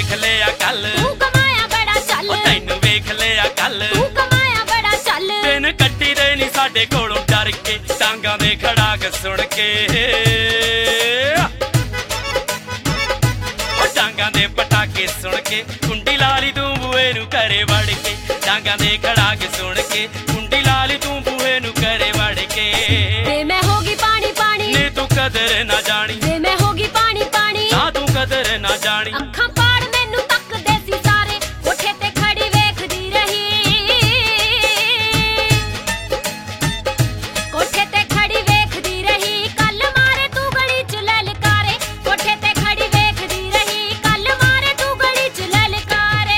वेख लिया कल, तू कमाया बड़ा चल, तैनू वेख लिया कल, तू कमाया बड़ा चल। दिन कट्टी दे नी साडे कोलों डर के, टांगा दे खड़ाक सुन के, टांगा दे पटाके सुन के, कुंडी लाली तू बूहे नू करे वड़ के, टांगा दे खड़ाक सुन के, कुंडी लाली तू बूहे नू करे वड़ के। वे मैं होगी पानी पानी, ने तू कदर ना जानी, वे मैं होगी पानी पानी, ना तू कदर ना जानी। अखां पाड़ मैनू तकदे सी सारे, कोठे ते खड़ी वेखदी रही, कोठे ते खड़ी वेखदी रही, कल मारे तू गली च ललकारे, कोठे ते खड़ी वेखदी रही, कल मारे तू गली च ललकारे।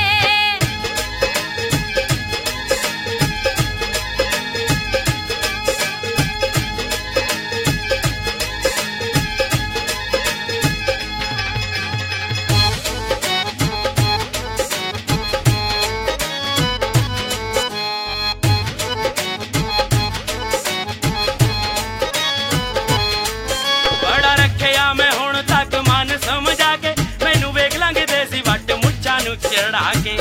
बड़ा रखिया मैं हुण तक मन समझा के, मैनू वेख लांगे देसी वट मुच्छां नू चढ़ा के,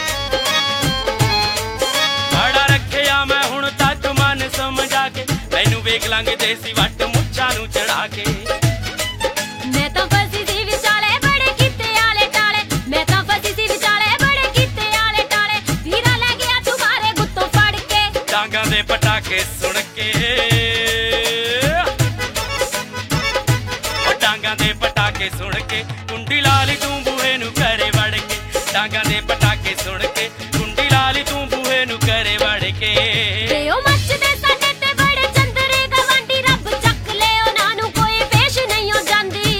बड़ा रखिया मैं हुण तक मन समझा के, मैनू वेख लांगे देसी वट मुच्छां नू चढ़ा के। मैं तो फसी सी विचाले बड़े कीते आले टाले, मैं तो फसी सी विचाले बड़े कीते आले टाले, वीरा ले गया तुम्हारे गुत्तों फड़ के, टांगा दे पटाके सुन के, टांगा दे पटाके सुन के, कुंडी लाली तू बूहे नू करे वड़ के, टांगा दे पटाके सुन के, कुंडी लाली तू बूहे नू करे वड़ के। ते ओ मचदे साडे ते बड़े चंदरे गवांडी, रब चक ले उन्हां नू कोई पेश नहीं हो जांदी,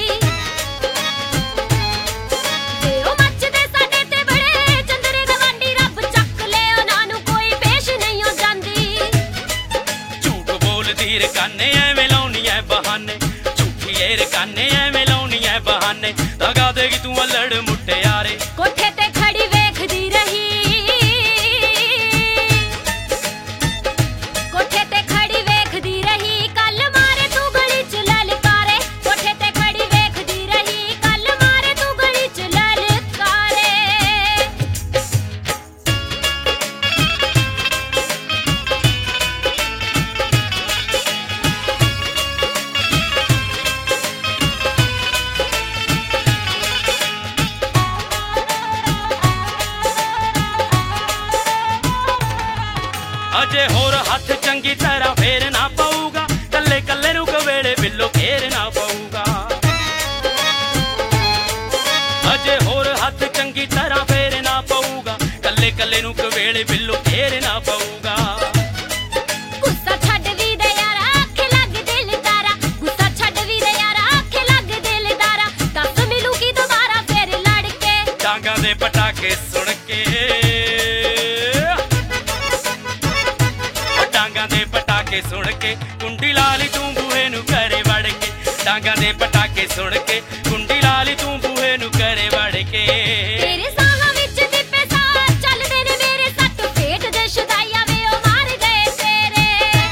ते ओ मचदे साडे ते बड़े चंदरे गवांडी, रब चक ले उन्हां नू कोई पेश नहीं हो जांदी। झूठ बोलदी रकाने एवें लाउनी ऐ बहाने, झूठी ए रकाने एवें लाउनी ऐ बहाने, दगा देगी तू अल्लड़ मुटियारे। कोठे ते खड़ी वेखदी रही, कोठे ते खड़ी वेखदी रही, कल मारे तू गली च ललकारे, कोठे ते खड़ी वेखदी रही, कल मारे तू गली च ललकारे। अजे होर हथ चंगी तरह फेरना पऊगा, कल्ले कल्ले नू कवेड़े बिल्लो घेरना पऊगा, अजे होर हथ चंगी तरह फेरना पऊगा, कल्ले कल्ले नू कवेड़े बिल्लो घेरना पऊगा। गुस्सा छड्ड वी दे यारा, आखे लग दिल तारा, गुस्सा छड्ड वी दे यारा, आखे लग दिल तारा, दस मिलूगी दोबारा फिर लड़ के, टांगा दे पटाके सुन के, टांगा दे पटाके सुन के, कुंडी लाली तू बूहे नू करे वड़ के, टांगा दे पटाके सुन के, कुंडी लाली तू बूहे नू करे वड़ के। तेरे साहां विच दिपे साह चलदे ने मेरे, सट फेट दे शुदाइया वे ओ मार गए तेरे,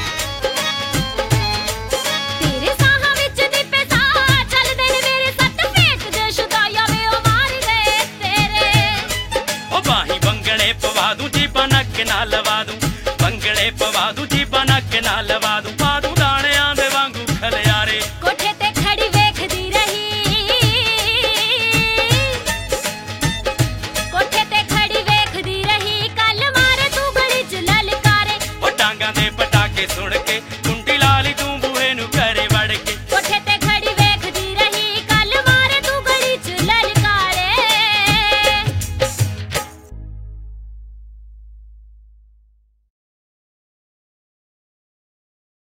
तेरे साहां विच दिपे साह चलदे ने मेरे, सट फेट दे शुदाइया वे ओ मार गए तेरे। ओ बाही बंगड़े पवा दूं, जीबा नक ना लवा दूं, बंगड़े पवा दूं, जीबा नक ना लवा दूं,